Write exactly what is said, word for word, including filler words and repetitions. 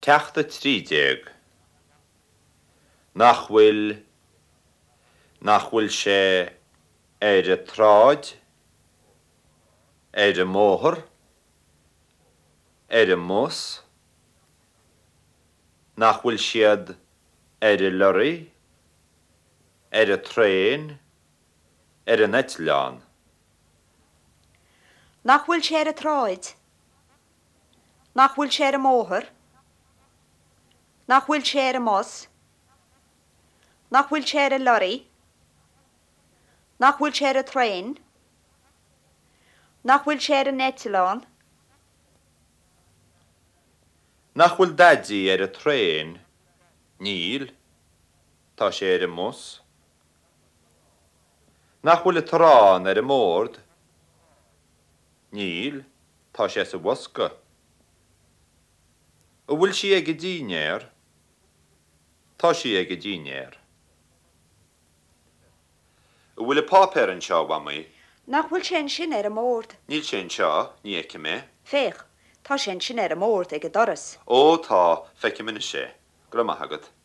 Teachta trídéag. Nach bhfuil nach bhfuil sé ar a tráid, ar a móthar, ar a mós, nach bhfuil siad ar a lorry, ar a tréin, ar a neitleán. Nach bhfuil sé ar a tráid, nach bhfuil sé ar a móthar, nach bhfuil sé ar a mós, nach bhfuil sé ar a lorry, nach bhfuil sé ar a tréin, nach bhfuil sé ar a neitleán. Nach bhfuil dadí ar a tréin, níl, tá sé ar a mós. Nach bhfuil a tarán ar a mórd, níl, tá sé sa bhosca. A bhfuil si ag a dínéir, tá si ag a dínéir. A bhfuil a pápéir an seo bhamí, Nach bhfuil sé sin ar a mórd. níl sé an seo, ní eice mé. Féch, tá sé sin ar a mórd ag a doras. Ó tá feice mina sé, go maithagad.